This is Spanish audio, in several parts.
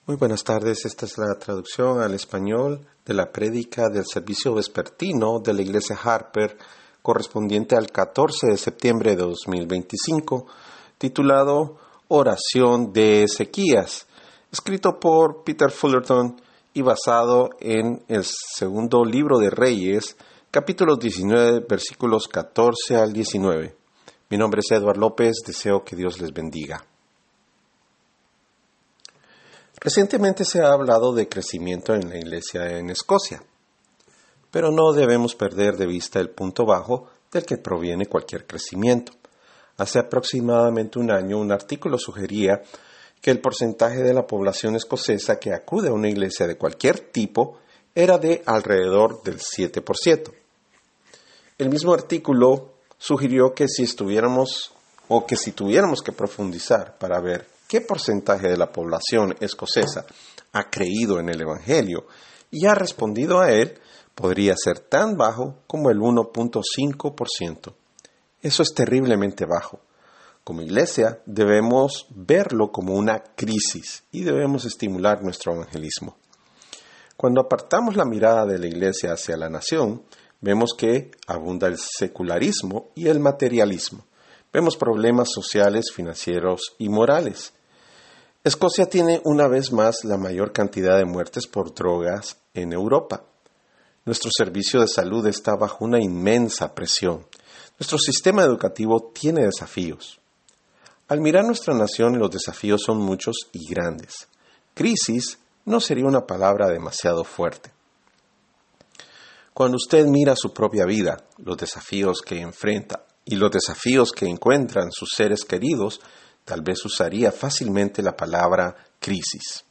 Muy buenas tardes, esta es la traducción al español de la prédica del servicio vespertino de la Iglesia Harper correspondiente al 14 de septiembre de 2025, titulado Oración de Ezequías, escrito por Peter Fullerton y basado en el segundo libro de Reyes, capítulo 19, versículos 14 al 19. Mi nombre es Edward López, deseo que Dios les bendiga. Recientemente se ha hablado de crecimiento en la iglesia en Escocia, pero no debemos perder de vista el punto bajo del que proviene cualquier crecimiento. Hace aproximadamente un año, un artículo sugería que el porcentaje de la población escocesa que acude a una iglesia de cualquier tipo era de alrededor del 7%. El mismo artículo sugirió que si tuviéramos que profundizar para ver qué porcentaje de la población escocesa ha creído en el Evangelio y ha respondido a él, podría ser tan bajo como el 1.5%. Eso es terriblemente bajo. Como iglesia debemos verlo como una crisis y debemos estimular nuestro evangelismo. Cuando apartamos la mirada de la iglesia hacia la nación, vemos que abunda el secularismo y el materialismo. Vemos problemas sociales, financieros y morales. Escocia tiene una vez más la mayor cantidad de muertes por drogas en Europa. Nuestro servicio de salud está bajo una inmensa presión. Nuestro sistema educativo tiene desafíos. Al mirar nuestra nación, los desafíos son muchos y grandes. Crisis no sería una palabra demasiado fuerte. Cuando usted mira su propia vida, los desafíos que enfrenta y los desafíos que encuentran sus seres queridos, tal vez usaría fácilmente la palabra crisis.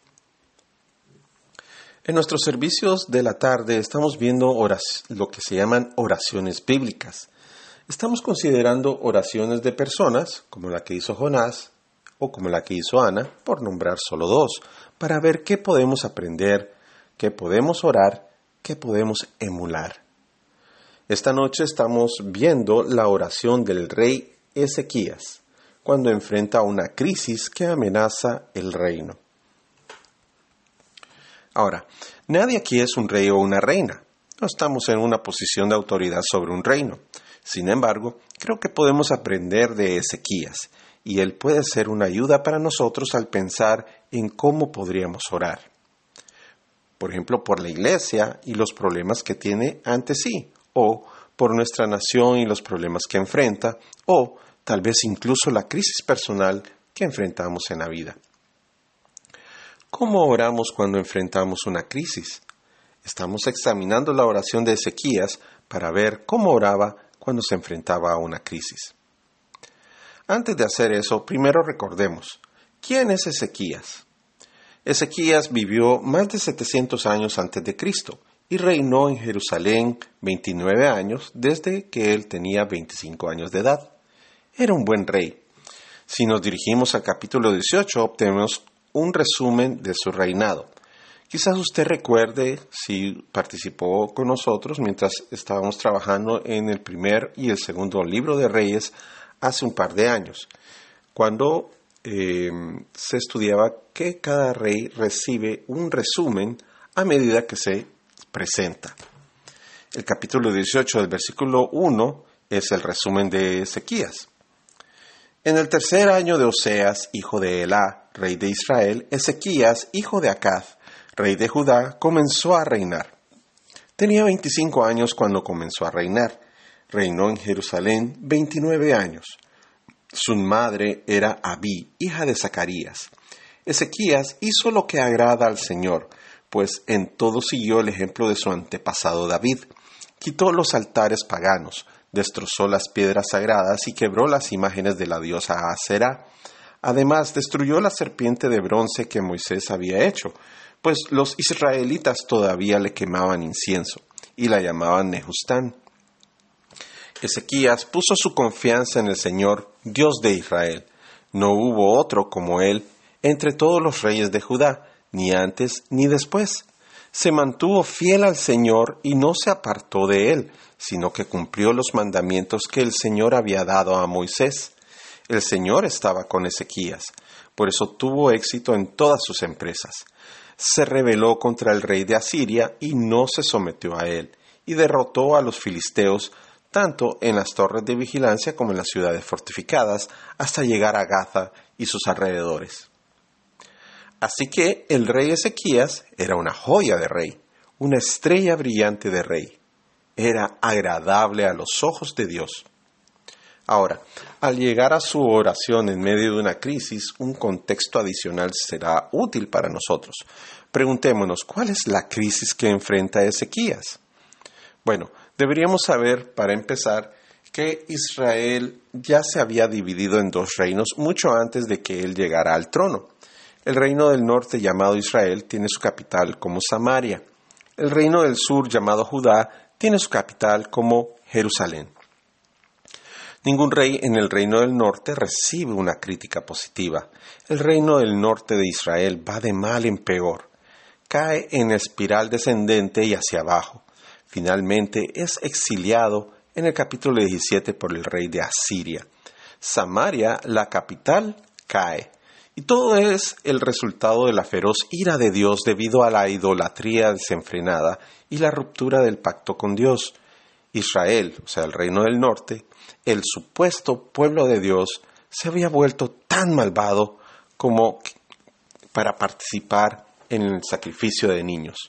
En nuestros servicios de la tarde estamos viendo lo que se llaman oraciones bíblicas. Estamos considerando oraciones de personas, como la que hizo Jonás o como la que hizo Ana, por nombrar solo dos, para ver qué podemos aprender, qué podemos orar, qué podemos emular. Esta noche estamos viendo la oración del rey Ezequías, cuando enfrenta una crisis que amenaza el reino. Ahora, nadie aquí es un rey o una reina. No estamos en una posición de autoridad sobre un reino. Sin embargo, creo que podemos aprender de Ezequías, y él puede ser una ayuda para nosotros al pensar en cómo podríamos orar. Por ejemplo, por la iglesia y los problemas que tiene ante sí, o por nuestra nación y los problemas que enfrenta, o tal vez incluso la crisis personal que enfrentamos en la vida. ¿Cómo oramos cuando enfrentamos una crisis? Estamos examinando la oración de Ezequías para ver cómo oraba cuando se enfrentaba a una crisis. Antes de hacer eso, primero recordemos, ¿quién es Ezequías? Ezequías vivió más de 700 años antes de Cristo y reinó en Jerusalén 29 años desde que él tenía 25 años de edad. Era un buen rey. Si nos dirigimos al capítulo 18, obtenemos un resumen de su reinado. Quizás usted recuerde si participó con nosotros mientras estábamos trabajando en el primer y el segundo libro de Reyes hace un par de años, cuando se estudiaba que cada rey recibe un resumen a medida que se presenta. El capítulo 18 del versículo 1 es el resumen de Ezequías. En el tercer año de Oseas, hijo de Elá, rey de Israel, Ezequías, hijo de Acaz, rey de Judá, comenzó a reinar. Tenía 25 años cuando comenzó a reinar. Reinó en Jerusalén 29 años. Su madre era Abí, hija de Zacarías. Ezequías hizo lo que agrada al Señor, pues en todo siguió el ejemplo de su antepasado David. Quitó los altares paganos, destrozó las piedras sagradas y quebró las imágenes de la diosa Aserá. Además, destruyó la serpiente de bronce que Moisés había hecho, pues los israelitas todavía le quemaban incienso y la llamaban Nehustán. Ezequías puso su confianza en el Señor, Dios de Israel. No hubo otro como él entre todos los reyes de Judá, ni antes ni después. Se mantuvo fiel al Señor y no se apartó de él, sino que cumplió los mandamientos que el Señor había dado a Moisés. El Señor estaba con Ezequías. Por eso tuvo éxito en todas sus empresas. Se rebeló contra el rey de Asiria y no se sometió a él, y derrotó a los filisteos tanto en las torres de vigilancia como en las ciudades fortificadas, hasta llegar a Gaza y sus alrededores. Así que el rey Ezequías era una joya de rey, una estrella brillante de rey. Era agradable a los ojos de Dios. Ahora, al llegar a su oración en medio de una crisis, un contexto adicional será útil para nosotros. Preguntémonos, ¿cuál es la crisis que enfrenta Ezequías? Bueno, deberíamos saber, para empezar, que Israel ya se había dividido en dos reinos mucho antes de que él llegara al trono. El reino del norte, llamado Israel, tiene su capital como Samaria. El reino del sur, llamado Judá, tiene su capital como Jerusalén. Ningún rey en el reino del norte recibe una crítica positiva. El reino del norte de Israel va de mal en peor. Cae en espiral descendente y hacia abajo. Finalmente es exiliado en el capítulo 17 por el rey de Asiria. Samaria, la capital, cae. Y todo es el resultado de la feroz ira de Dios debido a la idolatría desenfrenada y la ruptura del pacto con Dios. Israel, o sea, el reino del norte, el supuesto pueblo de Dios, se había vuelto tan malvado como para participar en el sacrificio de niños.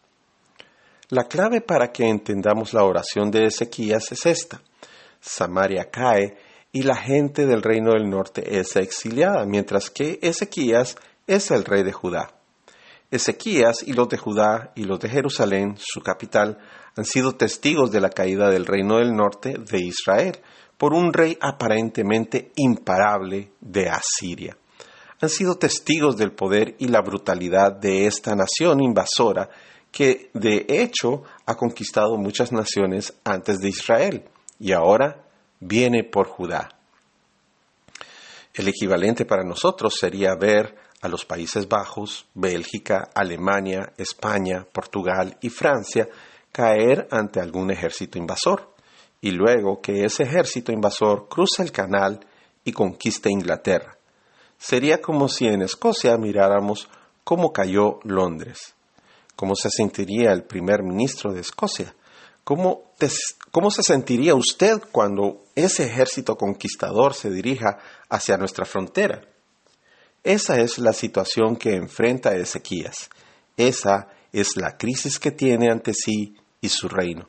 La clave para que entendamos la oración de Ezequías es esta. Samaria cae y la gente del reino del norte es exiliada, mientras que Ezequías es el rey de Judá. Ezequías y los de Judá y los de Jerusalén, su capital, han sido testigos de la caída del reino del norte de Israel por un rey aparentemente imparable de Asiria. Han sido testigos del poder y la brutalidad de esta nación invasora que, de hecho, ha conquistado muchas naciones antes de Israel y ahora viene por Judá. El equivalente para nosotros sería ver a los Países Bajos, Bélgica, Alemania, España, Portugal y Francia caer ante algún ejército invasor, y luego que ese ejército invasor cruza el canal y conquista Inglaterra. Sería como si en Escocia miráramos cómo cayó Londres. ¿Cómo se sentiría el primer ministro de Escocia? ¿Cómo se sentiría usted cuando ese ejército conquistador se dirija hacia nuestra frontera? Esa es la situación que enfrenta Ezequías. Esa es la crisis que tiene ante sí y su reino.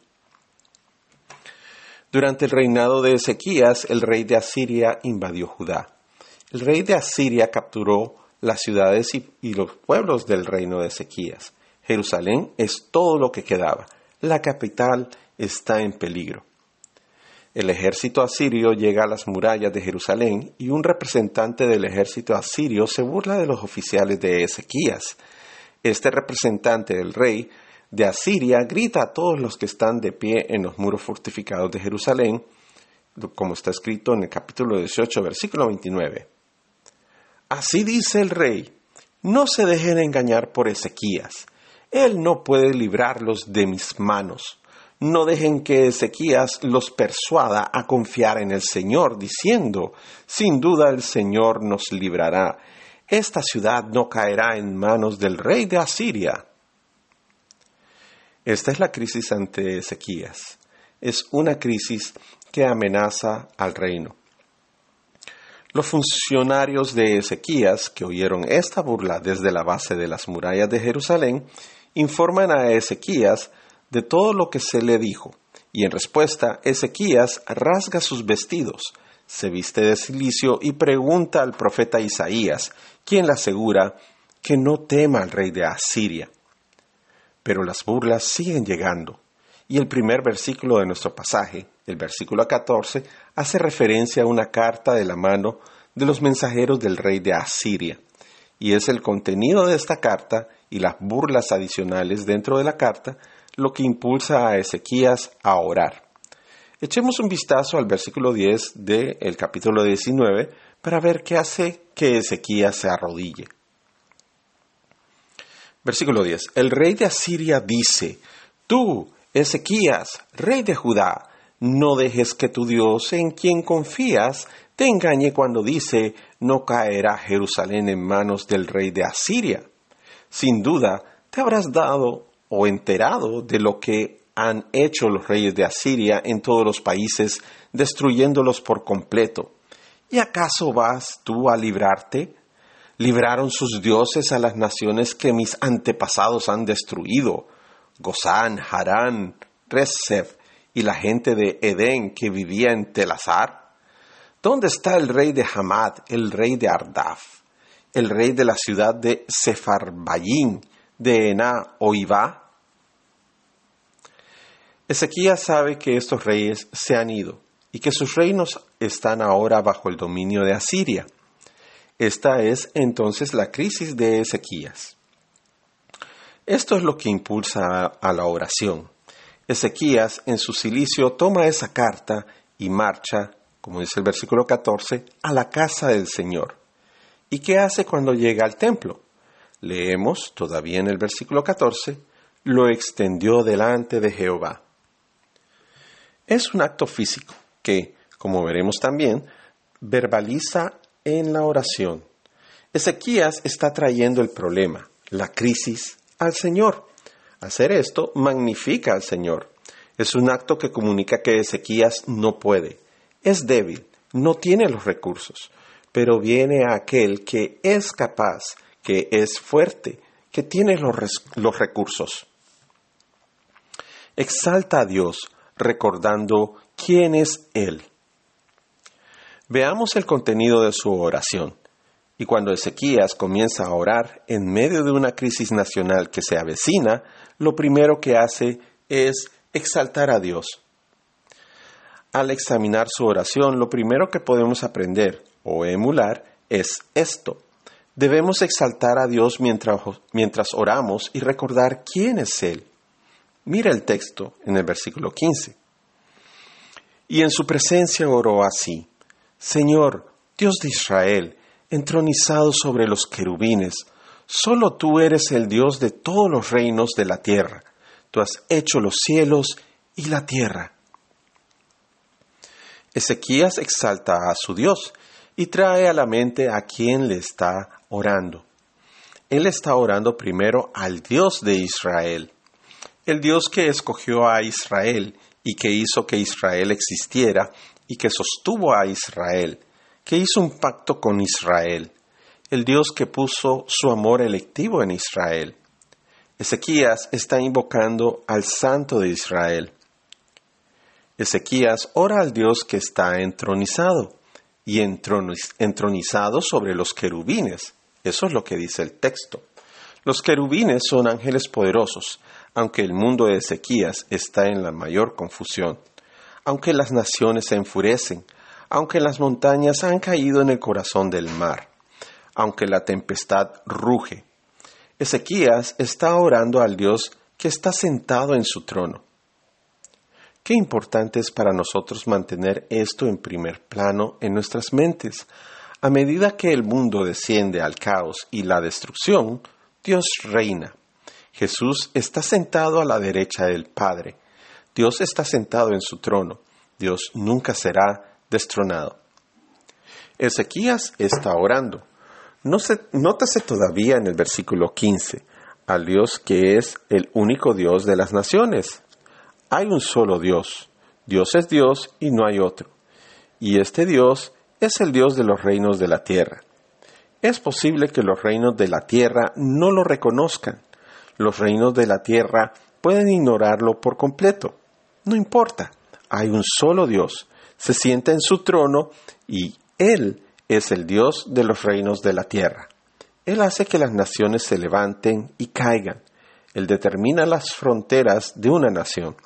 Durante el reinado de Ezequías, el rey de Asiria invadió Judá. El rey de Asiria capturó las ciudades y los pueblos del reino de Ezequías. Jerusalén es todo lo que quedaba. La capital está en peligro. El ejército asirio llega a las murallas de Jerusalén y un representante del ejército asirio se burla de los oficiales de Ezequías. Este representante del rey de Asiria grita a todos los que están de pie en los muros fortificados de Jerusalén, como está escrito en el capítulo 18, versículo 29. Así dice el rey, no se dejen engañar por Ezequías. Él no puede librarlos de mis manos. No dejen que Ezequías los persuada a confiar en el Señor, diciendo, sin duda el Señor nos librará. Esta ciudad no caerá en manos del rey de Asiria. Esta es la crisis ante Ezequías. Es una crisis que amenaza al reino. Los funcionarios de Ezequías, que oyeron esta burla desde la base de las murallas de Jerusalén, informan a Ezequías de todo lo que se le dijo, y en respuesta Ezequías rasga sus vestidos, se viste de cilicio y pregunta al profeta Isaías, quien le asegura que no tema al rey de Asiria. Pero las burlas siguen llegando, y el primer versículo de nuestro pasaje, el versículo 14, hace referencia a una carta de la mano de los mensajeros del rey de Asiria, y es el contenido de esta carta y las burlas adicionales dentro de la carta lo que impulsa a Ezequías a orar. Echemos un vistazo al versículo 10 del capítulo 19 para ver qué hace que Ezequías se arrodille. Versículo 10. El rey de Asiria dice, tú, Ezequías, rey de Judá, no dejes que tu Dios, en quien confías, te engañe cuando dice, no caerá Jerusalén en manos del rey de Asiria. Sin duda, te habrás dado o enterado de lo que han hecho los reyes de Asiria en todos los países, destruyéndolos por completo. ¿Y acaso vas tú a librarte? Libraron sus dioses a las naciones que mis antepasados han destruido, Gozán, Harán, Rezef y la gente de Edén que vivía en Telasar. ¿Dónde está el rey de Hamad, el rey de Ardaf, el rey de la ciudad de Sefarbayín, de Ená o Ibá? Ezequías sabe que estos reyes se han ido y que sus reinos están ahora bajo el dominio de Asiria. Esta es entonces la crisis de Ezequías. Esto es lo que impulsa a la oración. Ezequías en su cilicio toma esa carta y marcha, como dice el versículo 14, a la casa del Señor. ¿Y qué hace cuando llega al templo? Leemos todavía en el versículo 14, lo extendió delante de Jehová. Es un acto físico que, como veremos también, verbaliza en la oración. Ezequías está trayendo el problema, la crisis, al Señor. Hacer esto magnifica al Señor. Es un acto que comunica que Ezequías no puede, es débil, no tiene los recursos, pero viene a aquel que es capaz, que es fuerte, que tiene los recursos. Exalta a Dios, recordando quién es Él. Veamos el contenido de su oración. Y cuando Ezequías comienza a orar en medio de una crisis nacional que se avecina, lo primero que hace es exaltar a Dios. Al examinar su oración, lo primero que podemos aprender o emular es esto. Debemos exaltar a Dios mientras oramos y recordar quién es Él. Mira el texto en el versículo 15. Y en su presencia oró así: Señor, Dios de Israel, entronizado sobre los querubines, solo tú eres el Dios de todos los reinos de la tierra. Tú has hecho los cielos y la tierra. Ezequías exalta a su Dios y trae a la mente a quien le está orando. Él está orando primero al Dios de Israel, el Dios que escogió a Israel y que hizo que Israel existiera y que sostuvo a Israel, que hizo un pacto con Israel, el Dios que puso su amor electivo en Israel. Ezequías está invocando al Santo de Israel. Ezequías ora al Dios que está entronizado y entronizado sobre los querubines. Eso es lo que dice el texto. Los querubines son ángeles poderosos, aunque el mundo de Ezequías está en la mayor confusión, aunque las naciones se enfurecen, aunque las montañas han caído en el corazón del mar, aunque la tempestad ruge. Ezequías está orando al Dios que está sentado en su trono. Qué importante es para nosotros mantener esto en primer plano en nuestras mentes. A medida que el mundo desciende al caos y la destrucción, Dios reina. Jesús está sentado a la derecha del Padre. Dios está sentado en su trono. Dios nunca será destronado. Ezequías está orando. Nótese todavía en el versículo 15, al Dios que es el único Dios de las naciones. Hay un solo Dios. Dios es Dios y no hay otro. Y este Dios es el Dios de los reinos de la tierra. Es posible que los reinos de la tierra no lo reconozcan. Los reinos de la tierra pueden ignorarlo por completo. No importa. Hay un solo Dios. Se sienta en su trono y Él es el Dios de los reinos de la tierra. Él hace que las naciones se levanten y caigan. Él determina las fronteras de una nación.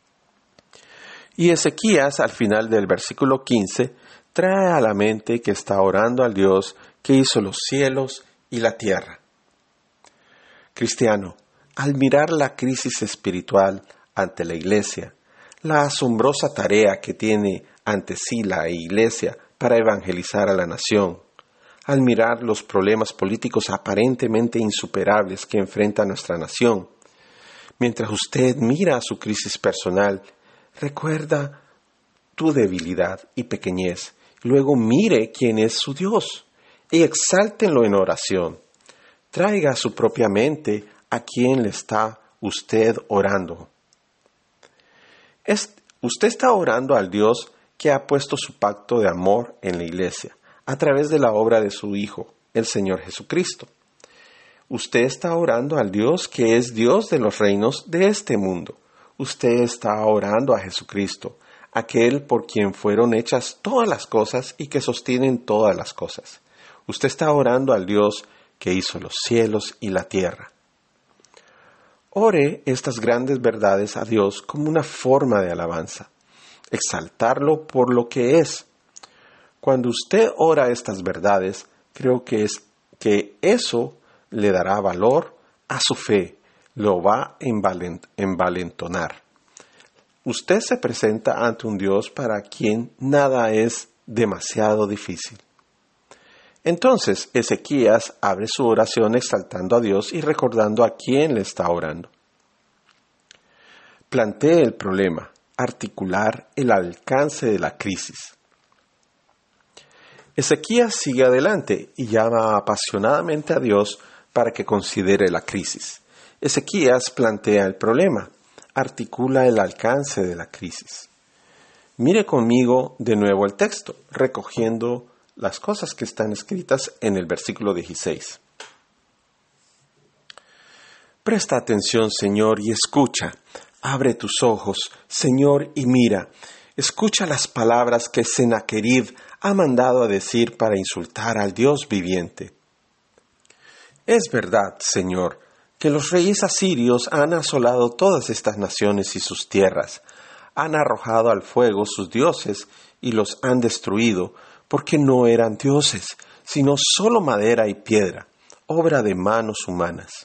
Y Ezequías, al final del versículo 15, trae a la mente que está orando al Dios que hizo los cielos y la tierra. Cristiano, al mirar la crisis espiritual ante la Iglesia, la asombrosa tarea que tiene ante sí la Iglesia para evangelizar a la nación, al mirar los problemas políticos aparentemente insuperables que enfrenta nuestra nación, mientras usted mira su crisis personal, recuerda tu debilidad y pequeñez Luego mire quién es su Dios y exáltenlo en oración. Traiga a su propia mente a quién le está usted orando. Usted está orando al Dios que ha puesto su pacto de amor en la iglesia a través de la obra de su Hijo, el Señor Jesucristo. Usted está orando al Dios que es Dios de los reinos de este mundo. Usted está orando a Jesucristo, aquel por quien fueron hechas todas las cosas y que sostienen todas las cosas. Usted está orando al Dios que hizo los cielos y la tierra. Ore estas grandes verdades a Dios como una forma de alabanza, exaltarlo por lo que es. Cuando usted ora estas verdades, creo que eso le dará valor a su fe, lo va a envalentonar. Usted se presenta ante un Dios para quien nada es demasiado difícil. Entonces Ezequías abre su oración exaltando a Dios y recordando a quién le está orando. Plantee el problema, articular el alcance de la crisis. Ezequías sigue adelante y llama apasionadamente a Dios para que considere la crisis. Ezequías plantea el problema, articula el alcance de la crisis. Mire conmigo de nuevo el texto, recogiendo las cosas que están escritas en el versículo 16. Presta atención, Señor, y escucha. Abre tus ojos, Señor, y mira. Escucha las palabras que Sennacherib ha mandado a decir para insultar al Dios viviente. Es verdad, Señor, que los reyes asirios han asolado todas estas naciones y sus tierras, han arrojado al fuego sus dioses y los han destruido, porque no eran dioses, sino solo madera y piedra, obra de manos humanas.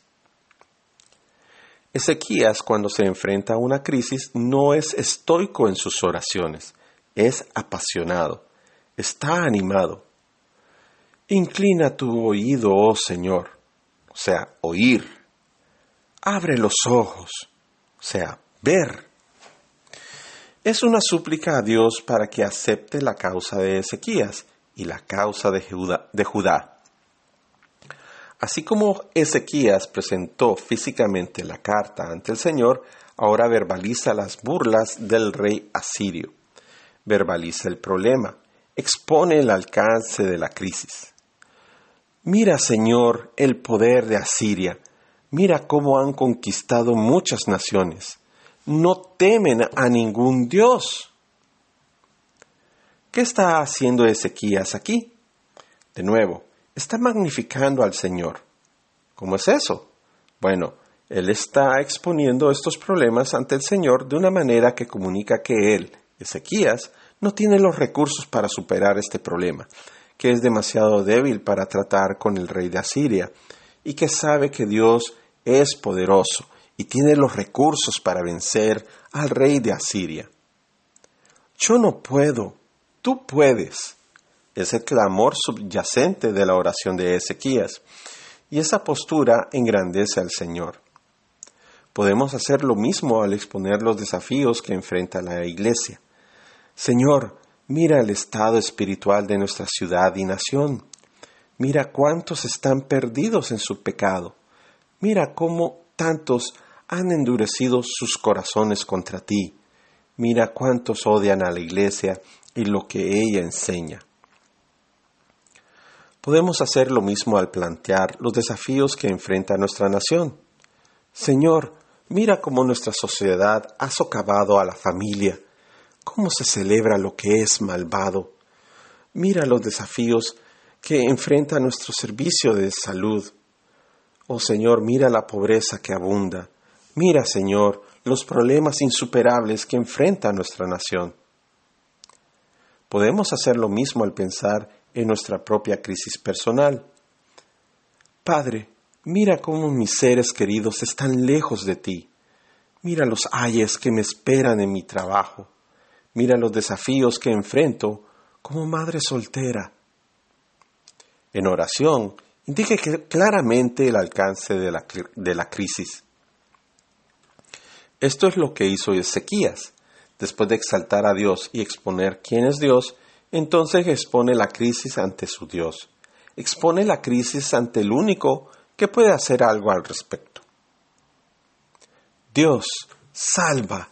Ezequías, cuando se enfrenta a una crisis, no es estoico en sus oraciones, es apasionado, está animado. Inclina tu oído, oh Señor, o sea, oír. Abre los ojos, o sea, ver. Es una súplica a Dios para que acepte la causa de Ezequías y la causa de Judá. Así como Ezequías presentó físicamente la carta ante el Señor, ahora verbaliza las burlas del rey asirio. Verbaliza el problema, expone el alcance de la crisis. Mira, Señor, el poder de Asiria. Mira cómo han conquistado muchas naciones. No temen a ningún Dios. ¿Qué está haciendo Ezequías aquí? De nuevo, está magnificando al Señor. ¿Cómo es eso? Bueno, él está exponiendo estos problemas ante el Señor de una manera que comunica que él, Ezequías, no tiene los recursos para superar este problema, que es demasiado débil para tratar con el rey de Asiria, y que sabe que Dios es poderoso y tiene los recursos para vencer al rey de Asiria. Yo no puedo, tú puedes. Es el clamor subyacente de la oración de Ezequías, y esa postura engrandece al Señor. Podemos hacer lo mismo al exponer los desafíos que enfrenta la Iglesia. Señor, mira el estado espiritual de nuestra ciudad y nación. Mira cuántos están perdidos en su pecado. Mira cómo tantos han endurecido sus corazones contra ti. Mira cuántos odian a la Iglesia y lo que ella enseña. Podemos hacer lo mismo al plantear los desafíos que enfrenta nuestra nación. Señor, mira cómo nuestra sociedad ha socavado a la familia, cómo se celebra lo que es malvado. Mira los desafíos que enfrenta nuestro servicio de salud. Oh Señor, mira la pobreza que abunda. Mira, Señor, los problemas insuperables que enfrenta nuestra nación. Podemos hacer lo mismo al pensar en nuestra propia crisis personal. Padre, mira cómo mis seres queridos están lejos de ti. Mira los ayes que me esperan en mi trabajo. Mira los desafíos que enfrento como madre soltera. En oración, indique claramente el alcance de la crisis. Esto es lo que hizo Ezequías. Después de exaltar a Dios y exponer quién es Dios, Entonces expone la crisis ante su Dios. Expone la crisis ante el único que puede hacer algo al respecto. Dios, salva.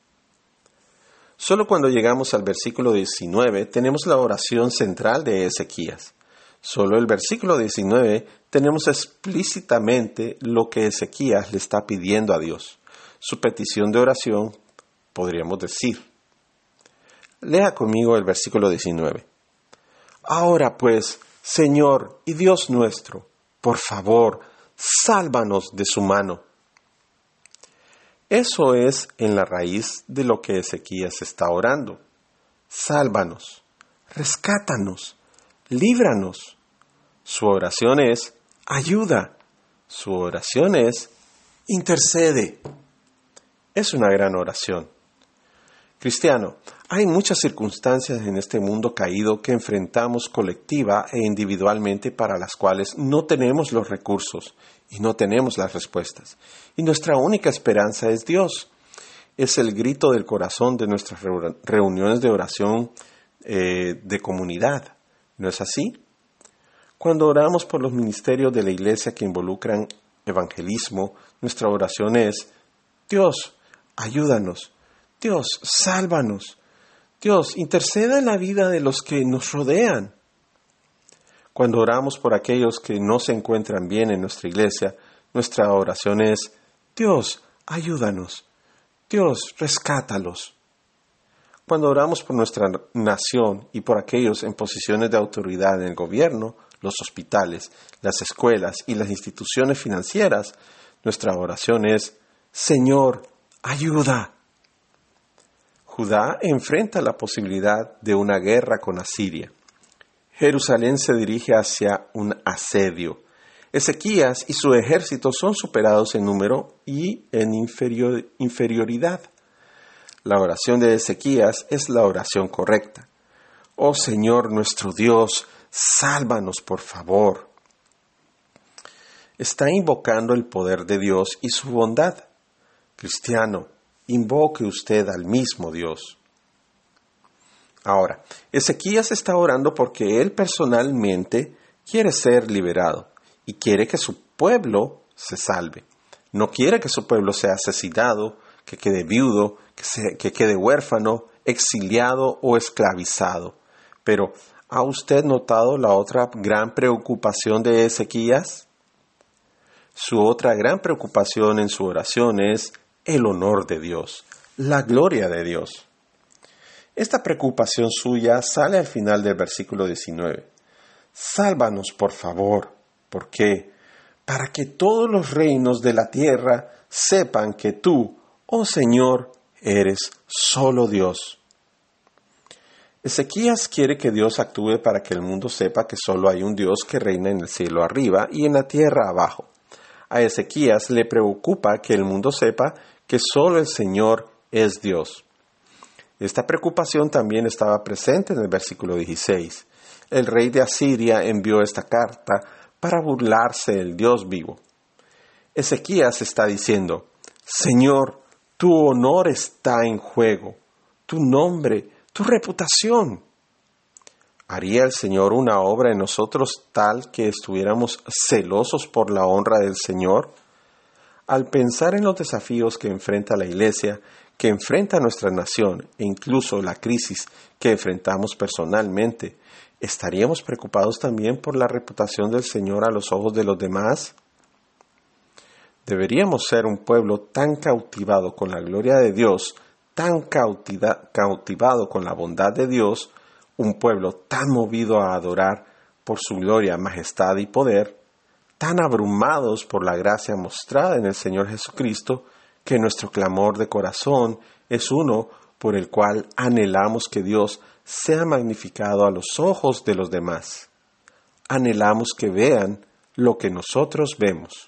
Solo cuando llegamos al versículo 19 tenemos la oración central de Ezequías. Solo el versículo 19 tenemos explícitamente lo que Ezequías le está pidiendo a Dios. Su petición de oración, podríamos decir. Lea conmigo el versículo 19. Ahora pues, Señor y Dios nuestro, por favor, sálvanos de su mano. Eso es en la raíz de lo que Ezequías está orando. Sálvanos, rescátanos, líbranos. Su oración es ayuda. Su oración es intercede. Es una gran oración. Cristiano, hay muchas circunstancias en este mundo caído que enfrentamos colectiva e individualmente para las cuales no tenemos los recursos y no tenemos las respuestas. Y nuestra única esperanza es Dios. Es el grito del corazón de nuestras reuniones de oración de comunidad. ¿No es así? Cuando oramos por los ministerios de la iglesia que involucran evangelismo, nuestra oración es: Dios, ayúdanos. Dios, sálvanos. Dios, interceda en la vida de los que nos rodean. Cuando oramos por aquellos que no se encuentran bien en nuestra iglesia, nuestra oración es: Dios, ayúdanos. Dios, rescátalos. Cuando oramos por nuestra nación y por aquellos en posiciones de autoridad en el gobierno, los hospitales, las escuelas y las instituciones financieras, nuestra oración es: Señor, ayuda. Judá enfrenta la posibilidad de una guerra con Asiria. Jerusalén se dirige hacia un asedio. Ezequías y su ejército son superados en número y en inferioridad. La oración de Ezequías es la oración correcta. Oh Señor nuestro Dios, sálvanos por favor. Está invocando el poder de Dios y su bondad. Cristiano, invoque usted al mismo Dios. Ahora, Ezequías está orando porque él personalmente quiere ser liberado y quiere que su pueblo se salve. No quiere que su pueblo sea asesinado, que quede viudo, que quede huérfano, exiliado o esclavizado. Pero, ¿ha usted notado la otra gran preocupación de Ezequías? Su otra gran preocupación en su oración es el honor de Dios, la gloria de Dios. Esta preocupación suya sale al final del versículo 19. Sálvanos, por favor. ¿Por qué? Para que todos los reinos de la tierra sepan que tú, oh Señor, eres solo Dios. Ezequías quiere que Dios actúe para que el mundo sepa que solo hay un Dios que reina en el cielo arriba y en la tierra abajo. A Ezequías le preocupa que el mundo sepa que solo el Señor es Dios. Esta preocupación también estaba presente en el versículo 16. El rey de Asiria envió esta carta para burlarse del Dios vivo. Ezequías está diciendo: Señor, tu honor está en juego, tu nombre, tu reputación. ¿Haría el Señor una obra en nosotros tal que estuviéramos celosos por la honra del Señor? Al pensar en los desafíos que enfrenta la Iglesia, que enfrenta nuestra nación e incluso la crisis que enfrentamos personalmente, ¿estaríamos preocupados también por la reputación del Señor a los ojos de los demás? Deberíamos ser un pueblo tan cautivado con la gloria de Dios, tan cautivado con la bondad de Dios, un pueblo tan movido a adorar por su gloria, majestad y poder, tan abrumados por la gracia mostrada en el Señor Jesucristo, que nuestro clamor de corazón es uno por el cual anhelamos que Dios sea magnificado a los ojos de los demás. Anhelamos que vean lo que nosotros vemos.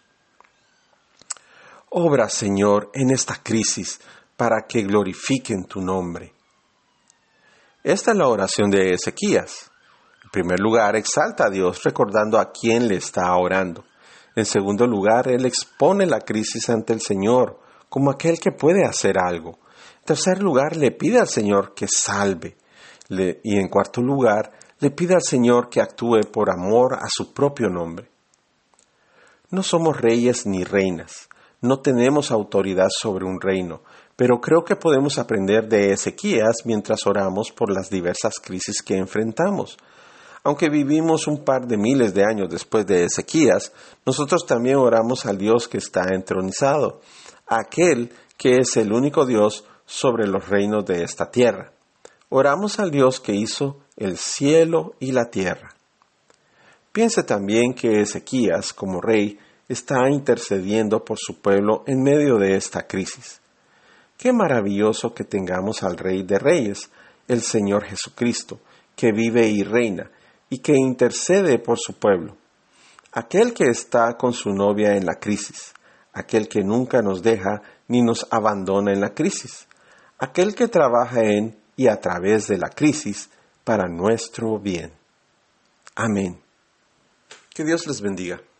Obra, Señor, en esta crisis para que glorifiquen tu nombre. Esta es la oración de Ezequías. En primer lugar, exalta a Dios recordando a quién le está orando. En segundo lugar, él expone la crisis ante el Señor como aquel que puede hacer algo. En tercer lugar, le pide al Señor que salve. Y en cuarto lugar, le pide al Señor que actúe por amor a su propio nombre. No somos reyes ni reinas, no tenemos autoridad sobre un reino, pero creo que podemos aprender de Ezequías mientras oramos por las diversas crisis que enfrentamos. Aunque vivimos un par de miles de años después de Ezequías, nosotros también oramos al Dios que está entronizado, aquel que es el único Dios sobre los reinos de esta tierra. Oramos al Dios que hizo el cielo y la tierra. Piense también que Ezequías, como rey, está intercediendo por su pueblo en medio de esta crisis. Qué maravilloso que tengamos al Rey de Reyes, el Señor Jesucristo, que vive y reina, y que intercede por su pueblo. Aquel que está con su novia en la crisis, aquel que nunca nos deja ni nos abandona en la crisis, aquel que trabaja en y a través de la crisis para nuestro bien. Amén. Que Dios les bendiga.